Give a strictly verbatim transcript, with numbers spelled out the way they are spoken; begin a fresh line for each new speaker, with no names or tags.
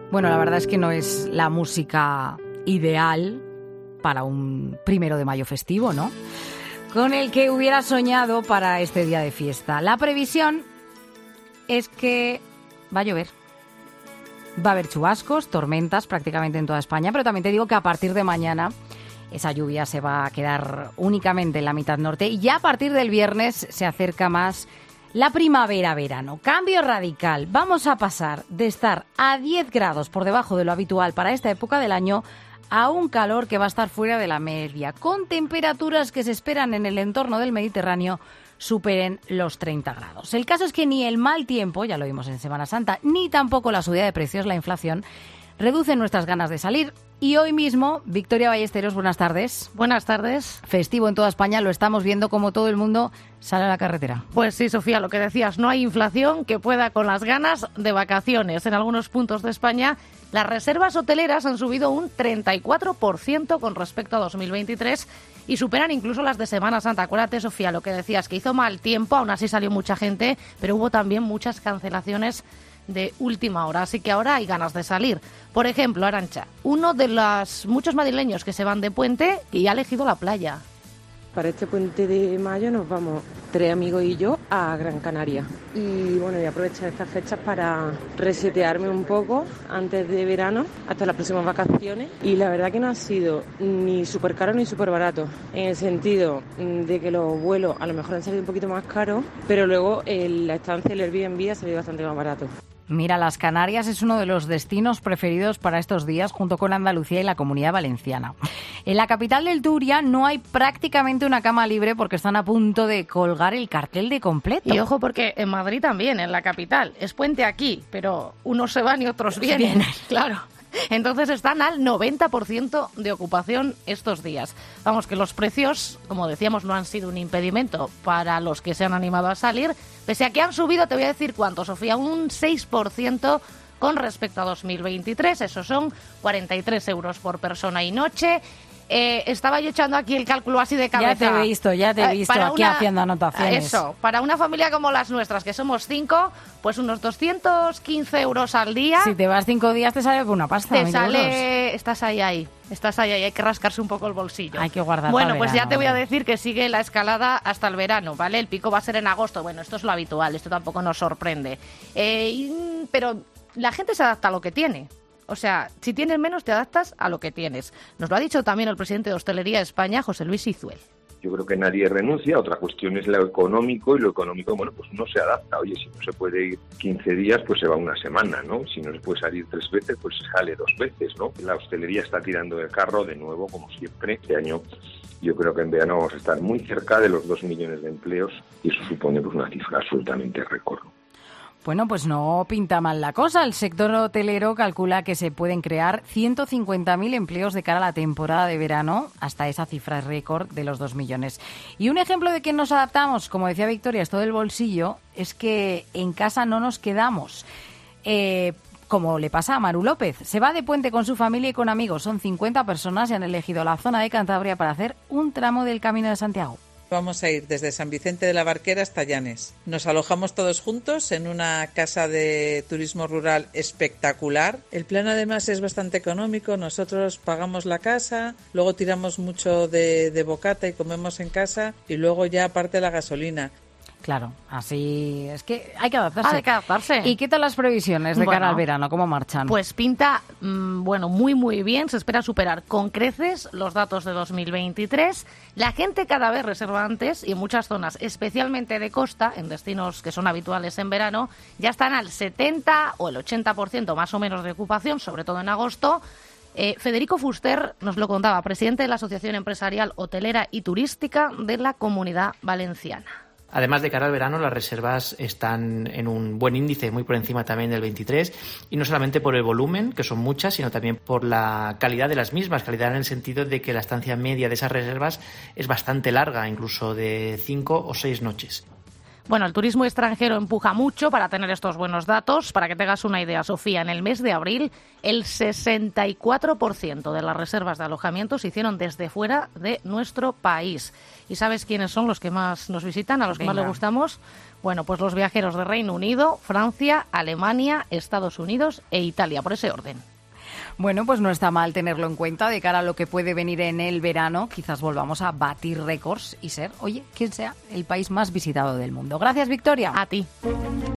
Bueno, la verdad es que no es la música ideal para un primero de mayo festivo, ¿no? Con el que hubiera soñado para este día de fiesta. La previsión es que va a llover. Va a haber chubascos, tormentas prácticamente en toda España, pero también te digo que a partir de mañana esa lluvia se va a quedar únicamente en la mitad norte y ya a partir del viernes se acerca más la primavera-verano. Cambio radical. Vamos a pasar de estar a diez grados por debajo de lo habitual para esta época del año a un calor que va a estar fuera de la media, con temperaturas que se esperan en el entorno del Mediterráneo superen los treinta grados. El caso es que ni el mal tiempo, ya lo vimos en Semana Santa, ni tampoco la subida de precios, la inflación, reducen nuestras ganas de salir. Y hoy mismo, Victoria Ballesteros, buenas tardes.
Buenas tardes.
Festivo en toda España, lo estamos viendo como todo el mundo sale a la carretera.
Pues sí, Sofía, lo que decías, no hay inflación que pueda con las ganas de vacaciones. En algunos puntos de España, las reservas hoteleras han subido un treinta y cuatro por ciento con respecto a dos mil veintitrés y superan incluso las de Semana Santa. Acuérdate, Sofía, lo que decías, que hizo mal tiempo, aún así salió mucha gente, pero hubo también muchas cancelaciones de última hora, así que ahora hay ganas de salir. Por ejemplo, Arantxa, uno de los muchos madrileños que se van de puente y ha elegido la playa.
Para este puente de mayo nos vamos tres amigos y yo a Gran Canaria. Y bueno, voy a aprovechar estas fechas para resetearme un poco antes de verano, hasta las próximas vacaciones. Y la verdad que no ha sido ni súper caro ni súper barato, en el sentido de que los vuelos a lo mejor han salido un poquito más caros, pero luego el, la estancia, el Airbnb ha salido bastante más barato.
Mira, las Canarias es uno de los destinos preferidos para estos días, junto con Andalucía y la Comunidad Valenciana. En la capital del Turia no hay prácticamente una cama libre porque están a punto de colgar el cartel de completo.
Y ojo, porque en Madrid también, en la capital, es puente aquí, pero unos se van y otros vienen.
Vienen.
Claro. Entonces están al noventa por ciento de ocupación estos días. Vamos, que los precios, como decíamos, no han sido un impedimento para los que se han animado a salir. Pese a que han subido, te voy a decir cuánto, Sofía, un seis por ciento con respecto a dos mil veintitrés. Eso son cuarenta y tres euros por persona y noche. Eh, estaba yo echando aquí el cálculo así de cabeza.
Ya te he visto, ya te he visto eh, aquí una, haciendo anotaciones.
Eso, para una familia como las nuestras, que somos cinco, pues unos doscientos quince euros al día.
Si te vas cinco días te sale por una pasta.
Te sale, euros. estás ahí, ahí, estás ahí, ahí, hay que rascarse un poco el bolsillo.
Hay que guardar.
Bueno, pues
verano,
ya te voy a
¿vale?
decir que sigue la escalada hasta el verano, ¿vale? El pico va a ser en agosto. Bueno, esto es lo habitual, esto tampoco nos sorprende. Eh, y, pero la gente se adapta a lo que tiene. O sea, si tienes menos, te adaptas a lo que tienes. Nos lo ha dicho también el presidente de Hostelería de España, José Luis Izuel.
Yo creo que nadie renuncia, otra cuestión es lo económico, y lo económico, bueno, pues no se adapta. Oye, si no se puede ir quince días, pues se va una semana, ¿no? Si no se puede salir tres veces, pues se sale dos veces, ¿no? La hostelería está tirando del carro de nuevo, como siempre. Este año yo creo que en verano vamos a estar muy cerca de los dos millones de empleos y eso supone pues una cifra absolutamente récord.
Bueno, pues no pinta mal la cosa. El sector hotelero calcula que se pueden crear ciento cincuenta mil empleos de cara a la temporada de verano, hasta esa cifra récord de los dos millones. Y un ejemplo de que nos adaptamos, como decía Victoria, esto del bolsillo, es que en casa no nos quedamos. Eh, como le pasa a Maru López. Se va de puente con su familia y con amigos. Son cincuenta personas y han elegido la zona de Cantabria para hacer un tramo del Camino de Santiago.
Vamos a ir desde San Vicente de la Barquera hasta Llanes. Nos alojamos todos juntos en una casa de turismo rural espectacular. El plan además es bastante económico. Nosotros pagamos la casa, luego tiramos mucho de, de bocata y comemos en casa y luego ya aparte la gasolina.
Claro, así es que hay que adaptarse.
Hay que adaptarse.
¿Y qué tal las previsiones de
bueno,
cara al verano? ¿Cómo marchan?
Pues pinta, mmm, bueno, muy muy bien. Se espera superar con creces los datos de dos mil veintitrés. La gente cada vez reserva antes y en muchas zonas, especialmente de costa, en destinos que son habituales en verano, ya están al setenta o el ochenta por ciento más o menos de ocupación, sobre todo en agosto. Eh, Federico Fuster nos lo contaba, presidente de la Asociación Empresarial Hotelera y Turística de la Comunidad Valenciana.
Además, de cara al verano, las reservas están en un buen índice, muy por encima también del veintitrés, y no solamente por el volumen, que son muchas, sino también por la calidad de las mismas, calidad en el sentido de que la estancia media de esas reservas es bastante larga, incluso de cinco o seis noches.
Bueno, el turismo extranjero empuja mucho para tener estos buenos datos. Para que te hagas una idea, Sofía, en el mes de abril el sesenta y cuatro por ciento de las reservas de alojamiento se hicieron desde fuera de nuestro país. ¿Y sabes quiénes son los que más nos visitan, a los que
Venga.
más les gustamos? Bueno, pues los viajeros de Reino Unido, Francia, Alemania, Estados Unidos e Italia, por ese orden.
Bueno, pues no está mal tenerlo en cuenta de cara a lo que puede venir en el verano. Quizás volvamos a batir récords y ser, oye, quien sea el país más visitado del mundo. Gracias, Victoria.
A ti.